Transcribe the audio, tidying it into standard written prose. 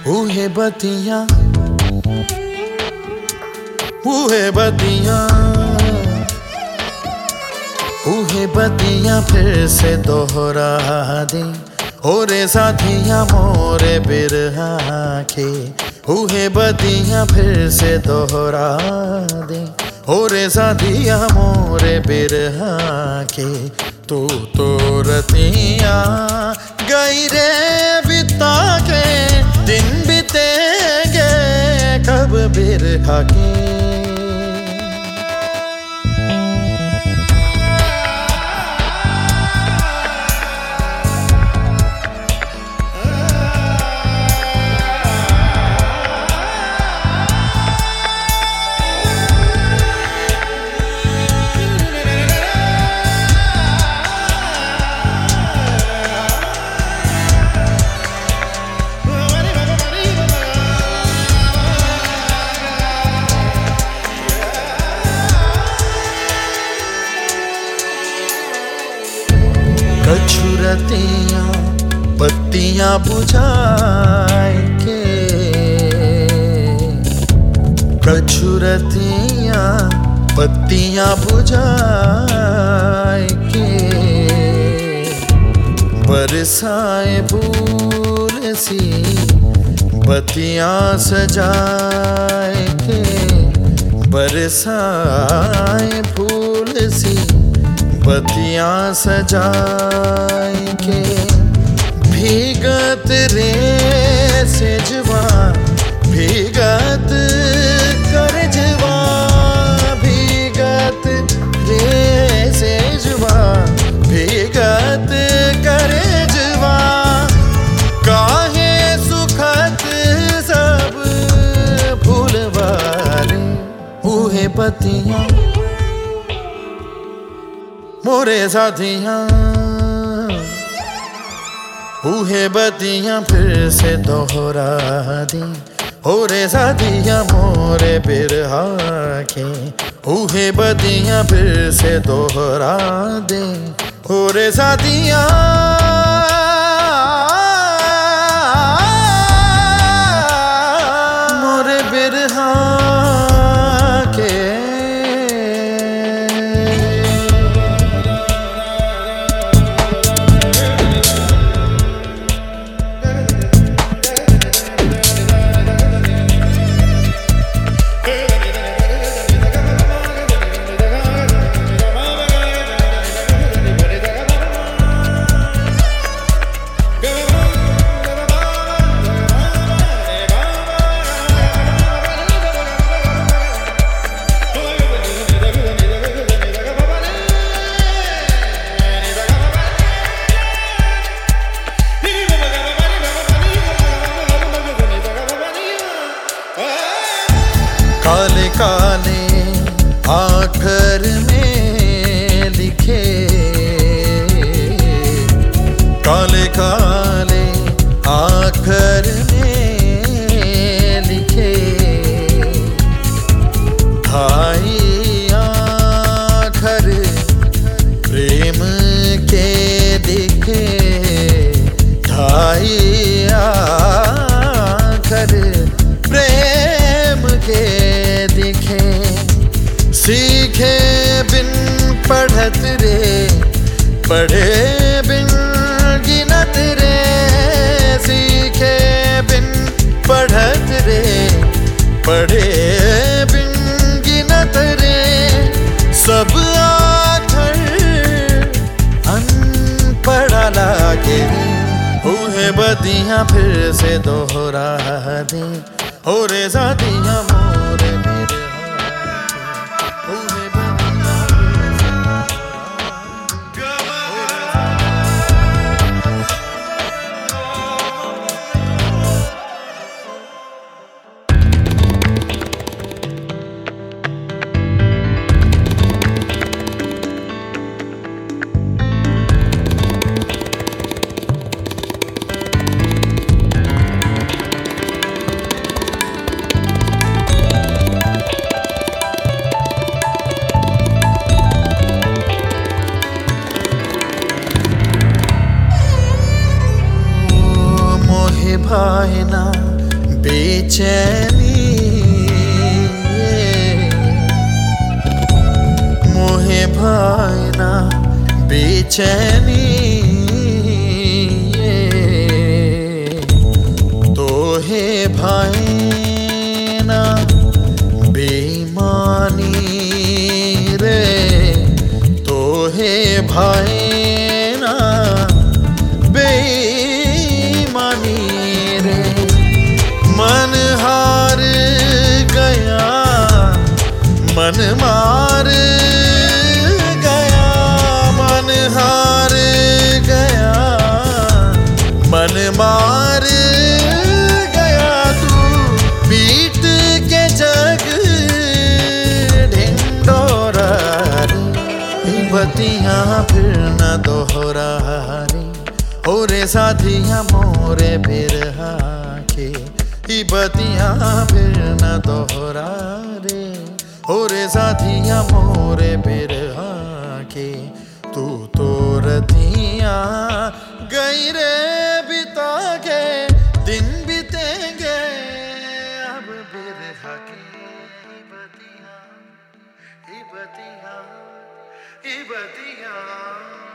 उहे बतियां उहे बतियां उहे बतियां फिर से दोहरा दे। ओरे साथियां मोरे बिरहा के उहे बतियां फिर से दोहरा दे। ओरे साथियां मोरे बिरहा के तू तो रतियां गई रे बिता के दिन बीतेंगे कब बिरहा के। कछुरतियाँ बत्तियाँ बुझाए के कछुरतियाँ बत्तियाँ बुझाए के बरसाए फूल सी बत्तियाँ सजाए के बरसाए फूल सी बत्तियाँ सजाए के भीगत रे सेजवा भीगत कर जवा भीगत रे सेजवा भीगत कर जवा काहे सुखत सब फूलवारे उहे पतियाँ मोरे साथियाँ उहे बतियाँ फिर से दोहरा दी। ओरे साथियाँ मोरे बिरहा के उहे बतियाँ फिर से दोहरा दे। ओरे साथियाँ मोरे बिरहा काले काले आखर में लिखे काले काले आखर में लिखे ढाई आखर प्रेम के दिखे ढाई आखर प्रेम के दिखे सीखे बिन पढ़त रे पढ़े बिन गिनत रे सीखे बिन पढ़त रे पढ़े बिन गिनत रे सब आखर अनपढ़ा लागे उहे बतियाँ फिर से दोहरा दे। ओरे साथियाँ मोरे बिरहा उहे भाईना बेचैनी मोहे भाईना बेचैनी तोहे भाईना बेईमानी रे तोहे भाईना बेईमानी रे मन हार गया मन मार गया मन हार गया मन मार गया तू पीट के जग ढिंडोरा रे बतियां फिर न दोहरा रे हो रे साथियां मोरे बिरहा के बतियां फिर न दोहरा रे हो रे साथियां मोरे बिरहा के तू तो रतियां गई रे बिता के दिन बीतेंगे अब बिरहा की बतियां बतियां बतियां